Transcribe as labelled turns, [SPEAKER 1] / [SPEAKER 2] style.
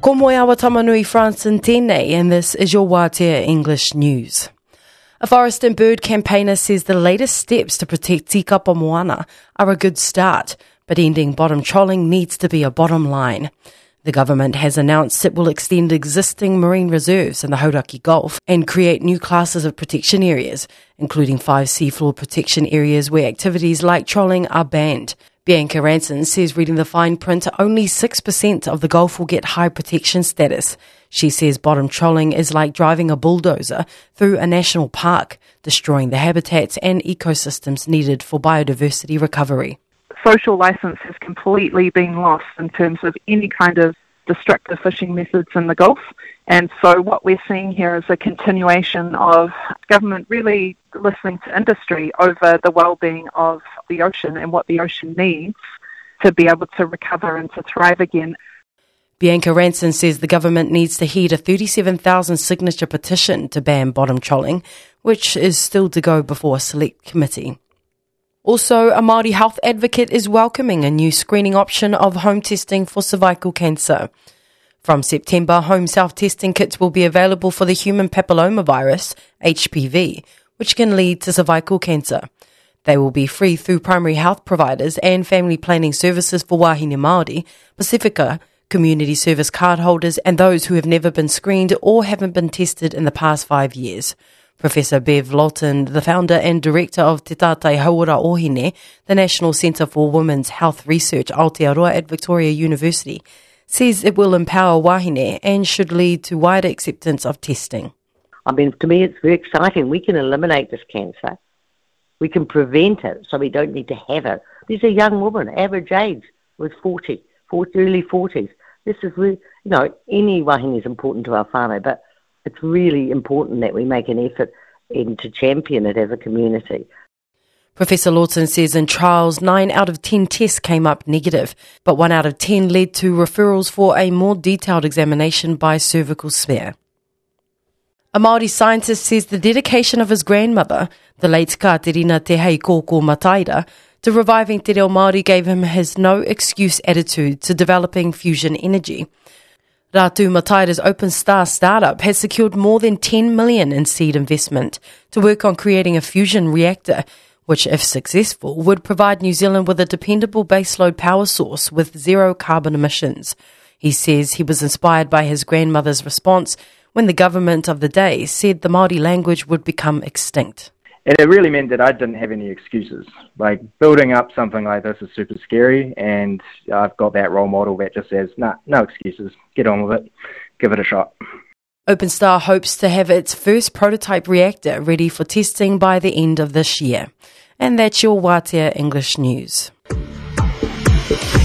[SPEAKER 1] Ko moe awa tamanui France and tēnei, and this is your Wātea English News. A forest and bird campaigner says the latest steps to protect tikapa moana are a good start, but ending bottom trolling needs to be a bottom line. The government has announced it will extend existing marine reserves in the Hauraki Gulf and create new classes of protection areas, including 5 seafloor protection areas where activities like trolling are banned. Bianca Ranson says reading the fine print, only 6% of the Gulf will get high protection status. She says bottom trolling is like driving a bulldozer through a national park, destroying the habitats and ecosystems needed for biodiversity recovery.
[SPEAKER 2] Social licence has completely been lost in terms of any kind of destructive fishing methods in the Gulf. And so what we're seeing here is a continuation of government really listening to industry over the well-being of the ocean and what the ocean needs to be able to recover and to thrive again.
[SPEAKER 1] Bianca Ranson says the government needs to heed a 37,000 signature petition to ban bottom trolling, which is still to go before a select committee. Also, a Māori health advocate is welcoming a new screening option of home testing for cervical cancer. From September, home self-testing kits will be available for the human papillomavirus, HPV, which can lead to cervical cancer. They will be free through primary health providers and family planning services for wahine Māori, Pacifica, community service card holders and those who have never been screened or haven't been tested in the past 5 years. Professor Bev Lawton, the founder and director of Te Tātai Hauora Ohine, the National Centre for Women's Health Research Aotearoa at Victoria University, says it will empower wahine and should lead to wider acceptance of testing.
[SPEAKER 3] I mean, to me it's very exciting. We can eliminate this cancer. We can prevent it so we don't need to have it. These are young women, average age was 40, early 40s. This is really, any wahine is important to our whānau, but it's really important that we make an effort to champion it as a community.
[SPEAKER 1] Professor Lawton says in trials, 9 out of 10 tests came up negative, but 1 out of 10 led to referrals for a more detailed examination by cervical smear. A Māori scientist says the dedication of his grandmother, the late Katerina Te Hei Kōkō Mataira, to reviving Te Reo Māori gave him his no-excuse attitude to developing fusion energy. Ratu Mataira's Open Star startup has secured more than $10 million in seed investment to work on creating a fusion reactor, which, if successful, would provide New Zealand with a dependable baseload power source with zero carbon emissions. He says he was inspired by his grandmother's response when the government of the day said the Māori language would become extinct.
[SPEAKER 4] And it really meant that I didn't have any excuses. Like, building up something like this is super scary, and I've got that role model that just says, no excuses, get on with it, give it a shot.
[SPEAKER 1] OpenStar hopes to have its first prototype reactor ready for testing by the end of this year. And that's your Wātea English News.